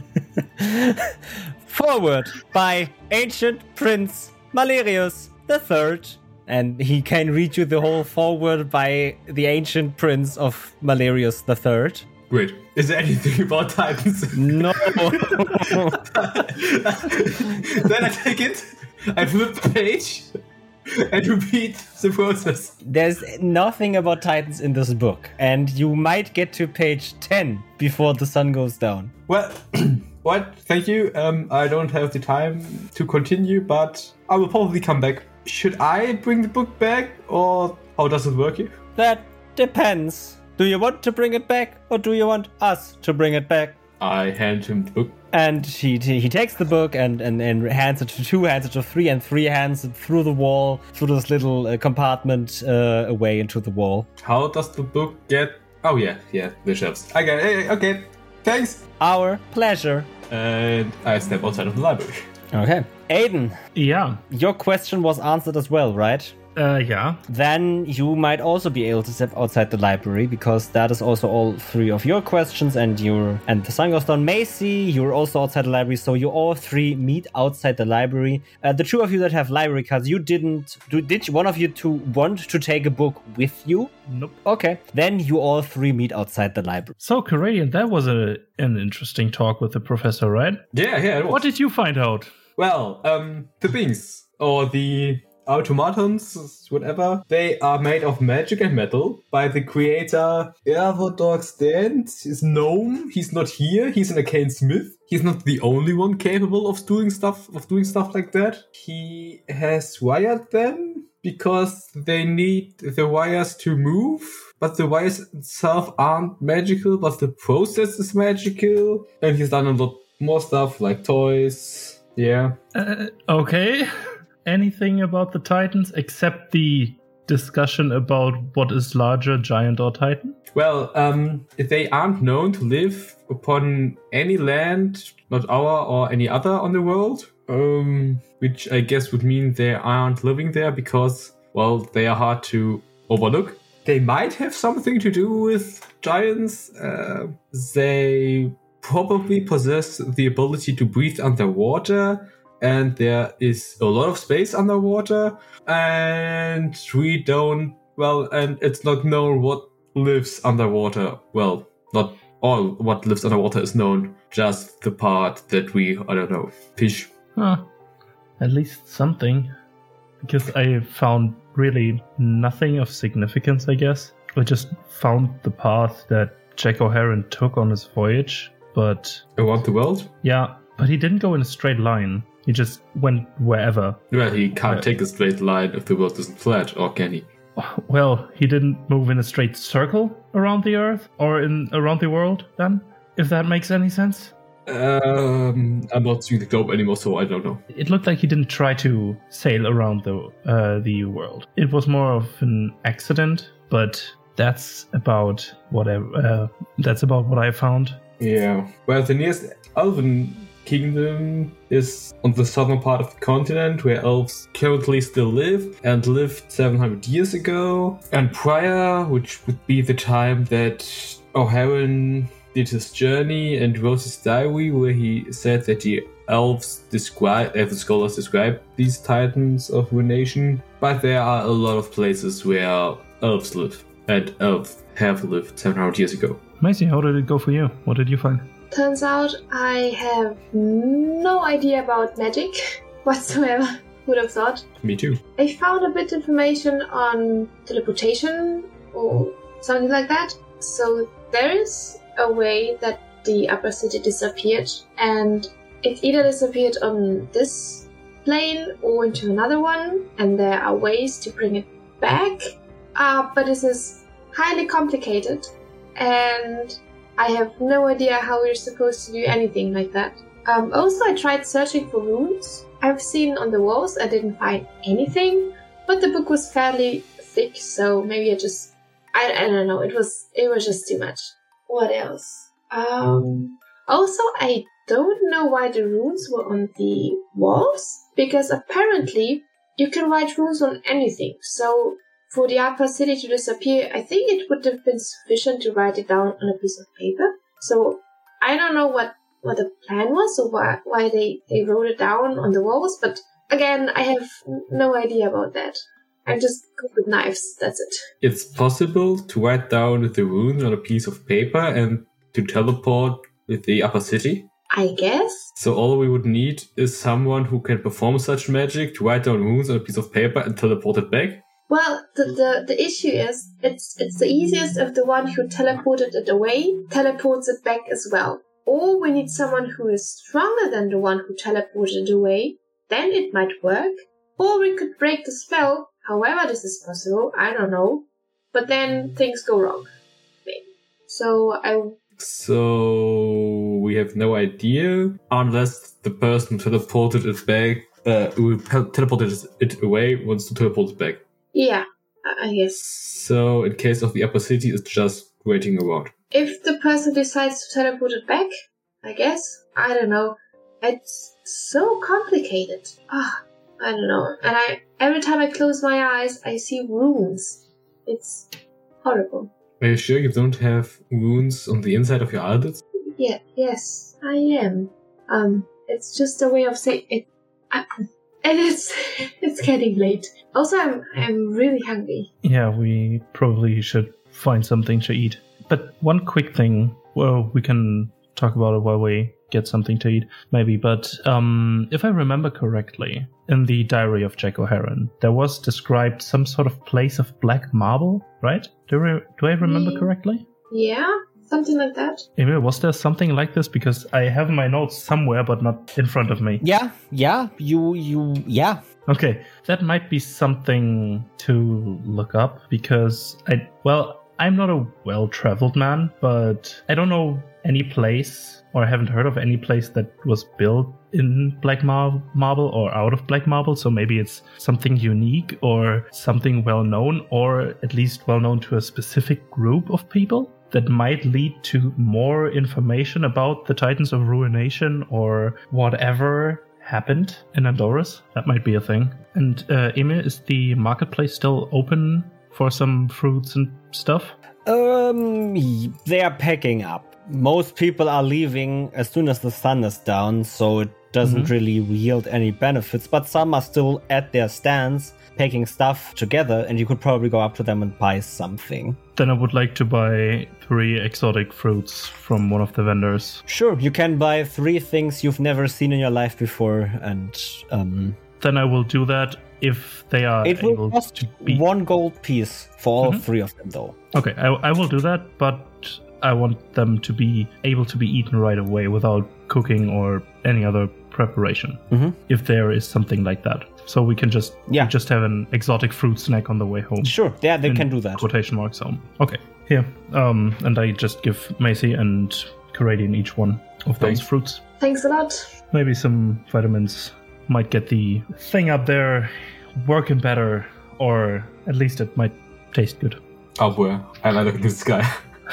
Forward by Ancient Prince Malerius III. And he can read you the whole forward by the Ancient Prince of Malerius III. Great. Is there anything about Titans? No. Then I take it, I flip the page, and repeat the process. There's nothing about Titans in this book. And you might get to page 10 before the sun goes down. Well, what? Thank you. I don't have the time to continue, but I will probably come back. Should I bring the book back, or how does it work here? That depends. Do you want to bring it back, or do you want us to bring it back? I hand him the book. And he takes the book and hands it to 2, hands it to 3, and 3 hands it through the wall, through this little compartment away into the wall. How does the book get... Oh, yeah, the shelves. Okay, thanks. Our pleasure. And I step outside of the library. Okay. Aiden, Yeah. your question was answered as well, right? Yeah. Then you might also be able to step outside the library, because that is also all 3 of your questions, and the sun goes down. Macy, you're also outside the library, so you all 3 meet outside the library. The 2 of you that have library cards, did one of you 2 want to take a book with you? Nope. Okay, then you all 3 meet outside the library. So, Corradian, that was an interesting talk with the professor, right? Yeah, it was. What did you find out? Well, the things, or the automatons, whatever, they are made of magic and metal by the creator Ervodog Stant. His gnome, he's not here, he's an arcane smith. He's not the only one capable of doing stuff like that. He has wired them because they need the wires to move, but the wires itself aren't magical, but the process is magical. And he's done a lot more stuff like toys. Yeah. Okay. Anything about the Titans except the discussion about what is larger, giant or Titan? Well, they aren't known to live upon any land, not our or any other on the world. Which I guess would mean they aren't living there because, well, they are hard to overlook. They might have something to do with giants. They probably possess the ability to breathe underwater, and there is a lot of space underwater, and and it's not known what lives underwater. Well, not all what lives underwater is known, just the part that fish. Huh. At least something. Because I found really nothing of significance, I guess. I just found the path that Jack O'Haron took on his voyage, but... Around the world? Yeah, but he didn't go in a straight line. He just went wherever. Well, he can't take a straight line if the world isn't flat, or can he? Well, he didn't move in a straight circle around the Earth or around the world, then? If that makes any sense? I'm not seeing the globe anymore, so I don't know. It looked like he didn't try to sail around the world. It was more of an accident, but that's about what I found. Yeah. Well, the nearest elven kingdom is on the southern part of the continent, where elves currently still live and lived 700 years ago. And prior, which would be the time that O'Haran did his journey and wrote his diary, where he said that the elves the scholars describe these titans of ruination. But there are a lot of places where elves live, and elves have lived 700 years ago. Macy, how did it go for you? What did you find? Turns out I have no idea about magic whatsoever. Would have thought. Me too. I found a bit of information on teleportation or something like that. So there is a way that the upper city disappeared, and it either disappeared on this plane or into another one, and there are ways to bring it back. But this is highly complicated, and I have no idea how we're supposed to do anything like that. Also, I tried searching for runes. I've seen on the walls, I didn't find anything, but the book was fairly thick, so maybe I don't know, it was just too much. What else? Also, I don't know why the runes were on the walls, because apparently you can write runes on anything. So for the upper city to disappear, I think it would have been sufficient to write it down on a piece of paper. So I don't know what the plan was or why they wrote it down on the walls, but again, I have no idea about that. I'm just good with knives, that's it. It's possible to write down the runes on a piece of paper and to teleport with the upper city. I guess. So all we would need is someone who can perform such magic to write down runes on a piece of paper and teleport it back. Well, the issue is, it's the easiest if the one who teleported it away teleports it back as well. Or we need someone who is stronger than the one who teleported it away, then it might work. Or we could break the spell. However this is possible, I don't know. But then things go wrong. Maybe. So we have no idea, unless the person who teleported it back, who teleported it away, wants to teleport it back. Yeah, I guess. So in case of the upper city, it's just waiting around. If the person decides to teleport it back, I guess. I don't know. It's so complicated. I don't know. And every time I close my eyes, I see runes. It's horrible. Are you sure you don't have runes on the inside of your eyelids? Yeah, yes, I am. It's just a way of saying it. And it's getting late. Also, I'm really hungry. Yeah, we probably should find something to eat. But one quick thing, well, we can talk about it while we get something to eat, maybe. But if I remember correctly, in the diary of Jack O'Haran, there was described some sort of place of black marble, right? Do I remember correctly? Yeah, something like that. Emil, was there something like this? Because I have my notes somewhere, but not in front of me. Yeah. Okay, that might be something to look up, because I'm not a well-traveled man, but I don't know any place, or I haven't heard of any place that was built in black marble or out of black marble, so maybe it's something unique or something well-known, or at least well-known to a specific group of people that might lead to more information about the Titans of Ruination or whatever happened in Andorus. That might be a thing. And Emil, is the marketplace still open for some fruits and stuff? They are packing up. Most people are leaving as soon as the sun is down, so it doesn't really yield any benefits, but some are still at their stands packing stuff together, and you could probably go up to them and buy something. Then I would like to buy 3 exotic fruits from one of the vendors. Sure, you can buy 3 things you've never seen in your life before, and then I will do that if they are it will able cost to be 1 gold piece for all 3 of them, though. Okay, I will do that, but I want them to be able to be eaten right away without cooking or any other preparation. Mhm. If there is something like that. So we can just have an exotic fruit snack on the way home. Sure, yeah, they can do that. Quotation marks home. Okay, here. And I just give Macy and Corradian each one of those Thanks. fruits. Thanks a lot. Maybe some vitamins might get the thing up there working better, or at least it might taste good. Up where? And I look at the sky.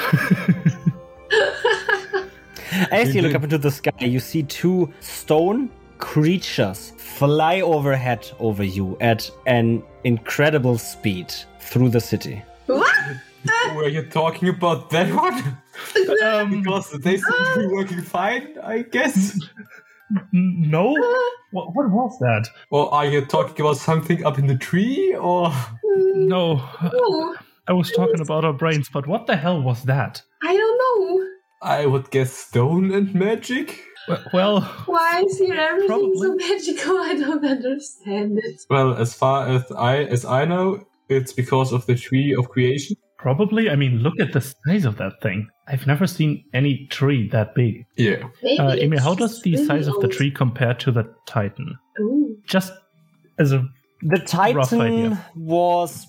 As you look up into the sky, you see two stone creatures fly overhead over you at an incredible speed through the city. What? Were you talking about that one? Because they seem to be working fine, I guess. No? What was that? Or are you talking about something up in the tree, or? No. Oh, I was talking about our brains, but what the hell was that? I don't know. I would guess stone and magic. Well, Why is here everything Probably. so magical? I don't understand it. Well, as far as I know, it's because of the tree of creation. probably. I mean, look at the size of that thing. I've never seen any tree that big. Yeah. Maybe Emil, it's how does just the really size of the old. tree compare to the Titan? Ooh. Just as a The Rough Titan idea. was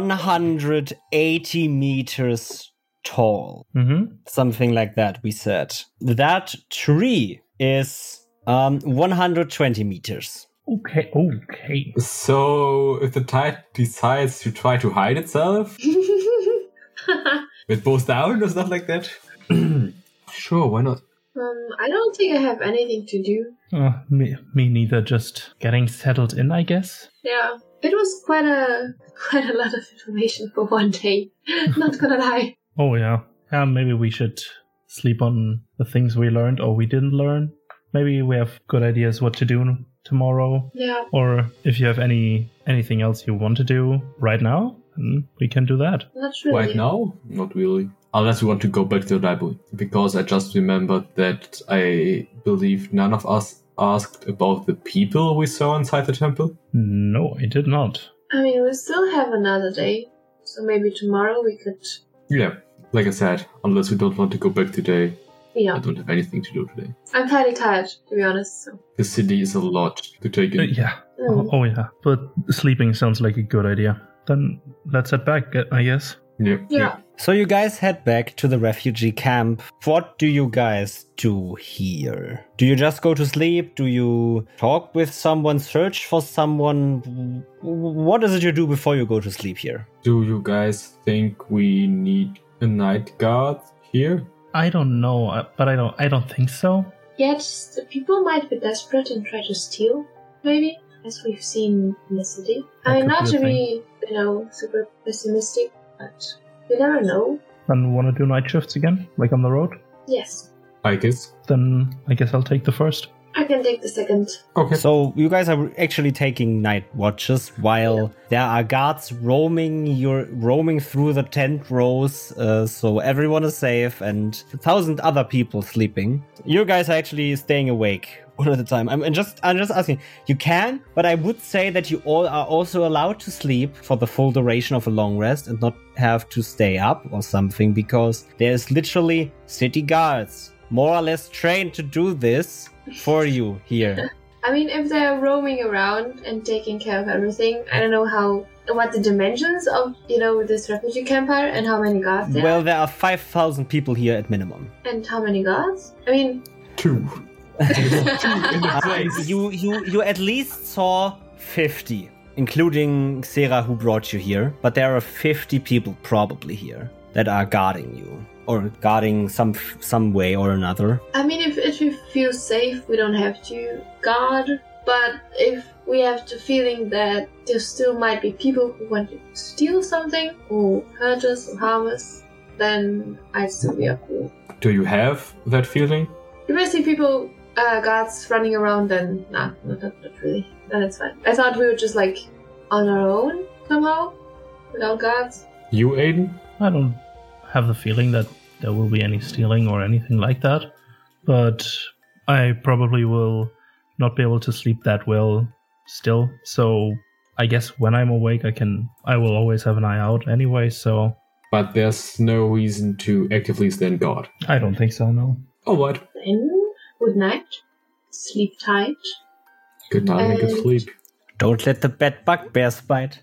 180 meters tall. Something like that, we said. That tree is 120 meters. Okay. So if the Titan decides to try to hide itself, it bows down or stuff like that. Sure, why not? I don't think I have anything to do. Me neither. Just getting settled in, I guess. Yeah, it was quite a lot of information for one day. Not gonna lie. Oh yeah. Maybe we should sleep on the things we learned or we didn't learn. Maybe we have good ideas what to do tomorrow. Yeah. Or if you have anything else you want to do right now, then we can do that. Not really. Right now? Not really. Unless we want to go back to the library. Because I just remembered that I believe none of us asked about the people we saw inside the temple. No, I did not. I mean, we still have another day, so maybe tomorrow we could. Yeah, like I said, unless we don't want to go back today, I Yeah, don't have anything to do today. I'm kind of tired, to be honest. So. The city is a lot to take in. Yeah. Mm. Oh yeah. But sleeping sounds like a good idea. Then let's head back, I guess. Yeah. So you guys head back to the refugee camp. What do you guys do here? Do you just go to sleep? Do you talk with someone, search for someone? What is it you do before you go to sleep here? Do you guys think we need a night guard here? I don't know, but I don't think so. Yet the people might be desperate and try to steal, maybe, as we've seen in the city. That I mean, could not be a to thing. be, super pessimistic, but you never know. Then want to do night shifts again, like on the road? Yes, I guess. Then I guess I'll take the first. I can take the second. Okay. So you guys are actually taking night watches while there are guards roaming through the tent rows, so everyone is safe and 1,000 other people sleeping. You guys are actually staying awake one at a time. I'm just asking. You can, but I would say that you all are also allowed to sleep for the full duration of a long rest and not have to stay up or something, because there's literally city guards more or less trained to do this for you here. I mean, if they're roaming around and taking care of everything, I don't know what the dimensions of, this refugee camp are and how many guards there Well, are. there are 5,000 people here at minimum. And how many guards? I mean, 2. You at least saw 50, including Sarah who brought you here. But there are 50 people probably here that are guarding you, or guarding some way or another. I mean, if we feel safe, we don't have to guard. But if we have the feeling that there still might be people who want to steal something, or hurt us, or harm us, then I'd still be up for it. Do you have that feeling? If I see people, guards running around, then not really. Then it's fine. I thought we were just on our own somehow, without guards. You, Aiden? I don't have the feeling that there will be any stealing or anything like that, but I probably will not be able to sleep that well still. So I guess when I'm awake, I will always have an eye out anyway. So But there's no reason to actively stand guard. I don't think so. No. Alright. Then, good night. sleep tight. Good night and good sleep. Don't let the bad bugbears bite.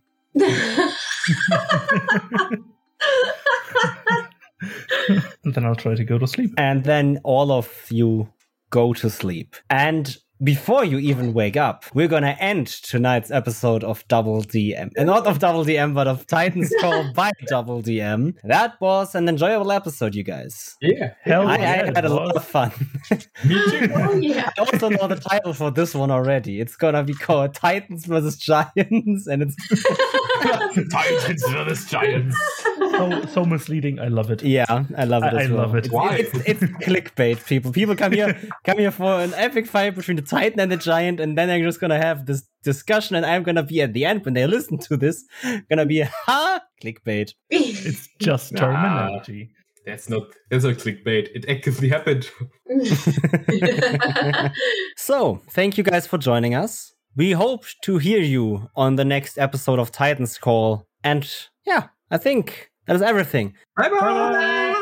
And then I'll try to go to sleep. And then all of you go to sleep. And before you even wake up, we're gonna end tonight's episode of Double DM. And not of Double DM, but of Titan's Call by Double DM. That was an enjoyable episode, you guys. Yeah. Hell I yeah, had a lot of fun. Me too. Oh, yeah. I also know the title for this one already. It's gonna be called Titans vs. Giants, and it's Titans vs. Giants. So misleading. I love it. yeah, I love it. I As well. love it. Why? It's clickbait, people. People come here for an epic fight between the Titan and the Giant, and then they're just gonna have this discussion, and I'm gonna be at the end when they listen to this, gonna be clickbait. It's just Nah. terminology. That's not clickbait. It actively happened. So, thank you guys for joining us. We hope to hear you on the next episode of Titan's Call, and yeah, I think that is everything. Bye bye. Bye.